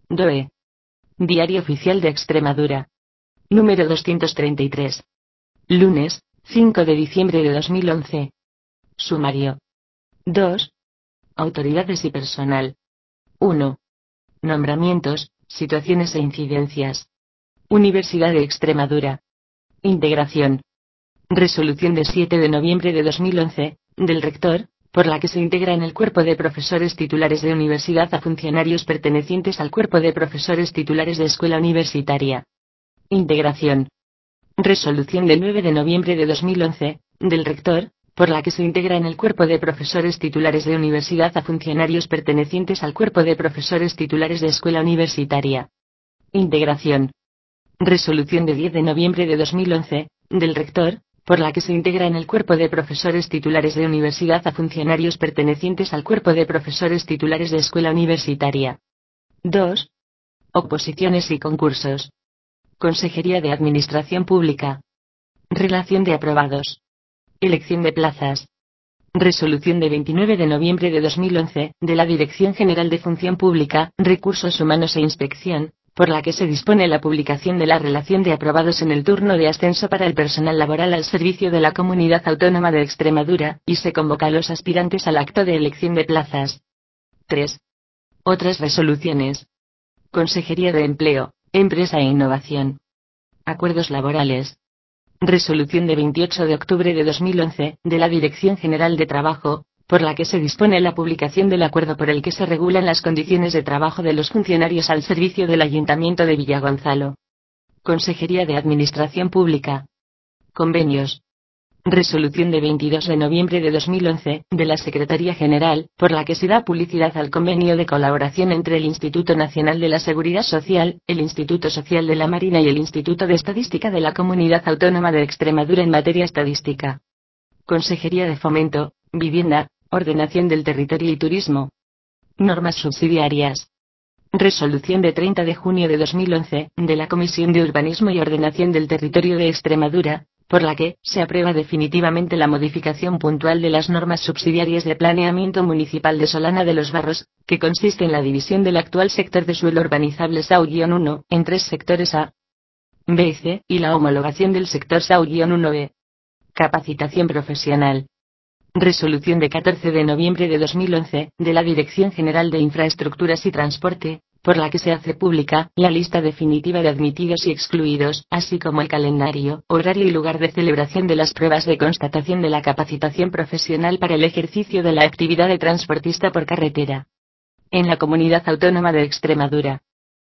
DOE. Diario Oficial de Extremadura. Número 233. Lunes, 5 de diciembre de 2011. Sumario. 2. Autoridades y personal. 1. Nombramientos, situaciones e incidencias. Universidad de Extremadura. Integración. Resolución de 7 de noviembre de 2011, del Rector, por la que se integra en el cuerpo de profesores titulares de universidad a funcionarios pertenecientes al cuerpo de profesores titulares de escuela universitaria. Integración. Resolución del 9 de noviembre de 2011, del Rector, por la que se integra en el cuerpo de profesores titulares de universidad a funcionarios pertenecientes al cuerpo de profesores titulares de escuela universitaria. Integración. Resolución de 10 de noviembre de 2011, del Rector, por la que se integra en el cuerpo de profesores titulares de universidad a funcionarios pertenecientes al cuerpo de profesores titulares de escuela universitaria. 2. Oposiciones y concursos. Consejería de Administración Pública. Relación de aprobados. Elección de plazas. Resolución de 29 de noviembre de 2011, de la Dirección General de Función Pública, Recursos Humanos e Inspección, por la que se dispone la publicación de la relación de aprobados en el turno de ascenso para el personal laboral al servicio de la Comunidad Autónoma de Extremadura, y se convoca a los aspirantes al acto de elección de plazas. 3. Otras resoluciones. Consejería de Empleo, Empresa e Innovación. Acuerdos laborales. Resolución de 28 de octubre de 2011, de la Dirección General de Trabajo, por la que se dispone la publicación del acuerdo por el que se regulan las condiciones de trabajo de los funcionarios al servicio del Ayuntamiento de Villagonzalo. Consejería de Administración Pública. Convenios. Resolución de 22 de noviembre de 2011, de la Secretaría General, por la que se da publicidad al convenio de colaboración entre el Instituto Nacional de la Seguridad Social, el Instituto Social de la Marina y el Instituto de Estadística de la Comunidad Autónoma de Extremadura en materia estadística. Consejería de Fomento, Vivienda, Ordenación del Territorio y Turismo. Normas subsidiarias. Resolución de 30 de junio de 2011, de la Comisión de Urbanismo y Ordenación del Territorio de Extremadura, por la que se aprueba definitivamente la modificación puntual de las normas subsidiarias de planeamiento municipal de Solana de los Barros, que consiste en la división del actual sector de suelo urbanizable SAU-1 en 3 sectores A, B y C, y la homologación del sector SAU-1B. Capacitación profesional. Resolución de 14 de noviembre de 2011, de la Dirección General de Infraestructuras y Transporte, por la que se hace pública la lista definitiva de admitidos y excluidos, así como el calendario, horario y lugar de celebración de las pruebas de constatación de la capacitación profesional para el ejercicio de la actividad de transportista por carretera en la Comunidad Autónoma de Extremadura.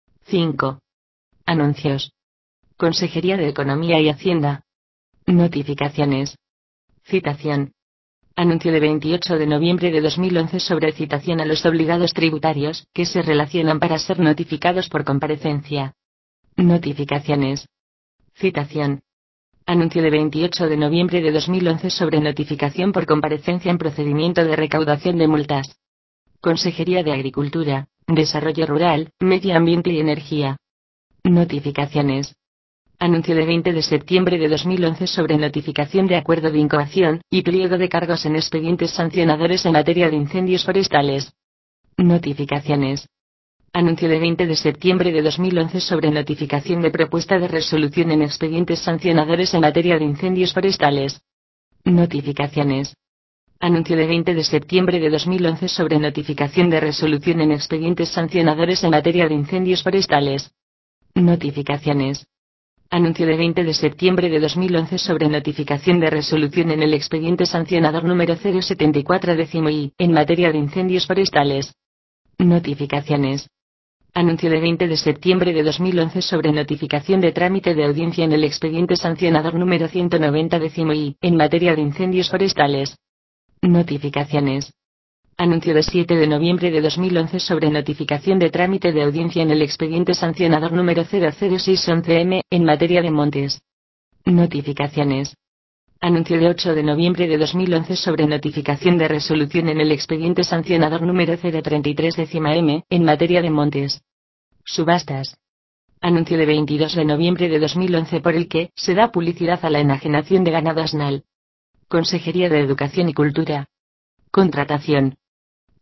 5. Anuncios. Consejería de Economía y Hacienda. Notificaciones. Citación. Anuncio de 28 de noviembre de 2011 sobre citación a los obligados tributarios, que se relacionan para ser notificados por comparecencia. Notificaciones. Citación. Anuncio de 28 de noviembre de 2011 sobre notificación por comparecencia en procedimiento de recaudación de multas. Consejería de Agricultura, Desarrollo Rural, Medio Ambiente y Energía. Notificaciones. Anuncio de 20 de septiembre de 2011 sobre notificación de acuerdo de incoación y pliego de cargos en expedientes sancionadores en materia de incendios forestales. Notificaciones. Anuncio de 20 de septiembre de 2011 sobre notificación de propuesta de resolución en expedientes sancionadores en materia de incendios forestales. Notificaciones. Anuncio de 20 de septiembre de 2011 sobre notificación de resolución en expedientes sancionadores en materia de incendios forestales. Notificaciones. Anuncio de 20 de septiembre de 2011 sobre notificación de resolución en el expediente sancionador número 074-I, en materia de incendios forestales. Notificaciones. Anuncio de 20 de septiembre de 2011 sobre notificación de trámite de audiencia en el expediente sancionador número 190-I, en materia de incendios forestales. Notificaciones. Anuncio de 7 de noviembre de 2011 sobre notificación de trámite de audiencia en el expediente sancionador número 00611M, en materia de montes. Notificaciones. Anuncio de 8 de noviembre de 2011 sobre notificación de resolución en el expediente sancionador número 033M, en materia de montes. Subastas. Anuncio de 22 de noviembre de 2011 por el que se da publicidad a la enajenación de ganado asnal. Consejería de Educación y Cultura. Contratación.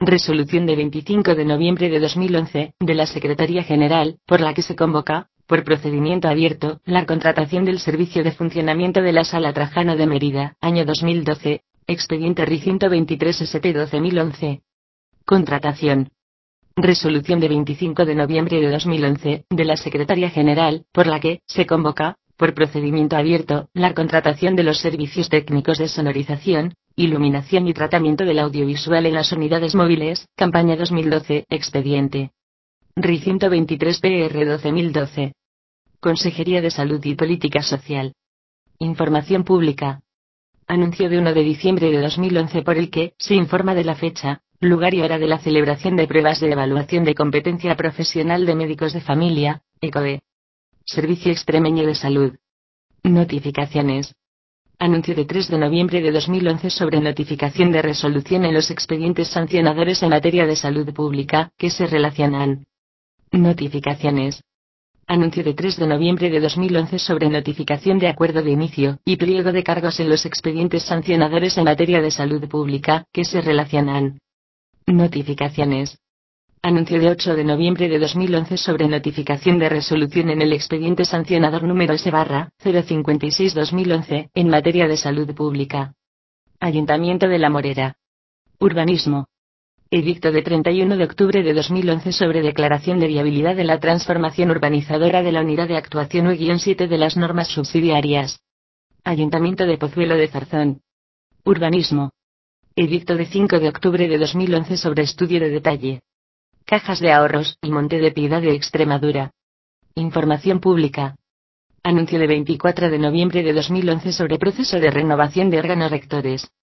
Resolución de 25 de noviembre de 2011, de la Secretaría General, por la que se convoca, por procedimiento abierto, la contratación del servicio de funcionamiento de la Sala Trajano de Mérida, año 2012, expediente RI 123 ST 12.011. Contratación. Resolución de 25 de noviembre de 2011, de la Secretaría General, por la que se convoca, por procedimiento abierto, la contratación de los servicios técnicos de sonorización, iluminación y tratamiento del audiovisual en las unidades móviles, campaña 2012, expediente RI 123 PR 12.012. Consejería de Salud y Política Social. Información pública. Anuncio de 1 de diciembre de 2011 por el que se informa de la fecha, lugar y hora de la celebración de pruebas de evaluación de competencia profesional de médicos de familia, ECOE. Servicio Extremeño de Salud. Notificaciones. Anuncio de 3 de noviembre de 2011 sobre notificación de resolución en los expedientes sancionadores en materia de salud pública, que se relacionan. Notificaciones. Anuncio de 3 de noviembre de 2011 sobre notificación de acuerdo de inicio y pliego de cargos en los expedientes sancionadores en materia de salud pública, que se relacionan. Notificaciones. Anuncio de 8 de noviembre de 2011 sobre notificación de resolución en el expediente sancionador número S/056/2011, en materia de salud pública. Ayuntamiento de La Morera. Urbanismo. Edicto de 31 de octubre de 2011 sobre declaración de viabilidad de la transformación urbanizadora de la Unidad de Actuación UE-7 de las normas subsidiarias. Ayuntamiento de Pozuelo de Zarzón. Urbanismo. Edicto de 5 de octubre de 2011 sobre estudio de detalle. Cajas de Ahorros y Monte de Piedad de Extremadura. Información pública. Anuncio de 24 de noviembre de 2011 sobre proceso de renovación de órganos rectores.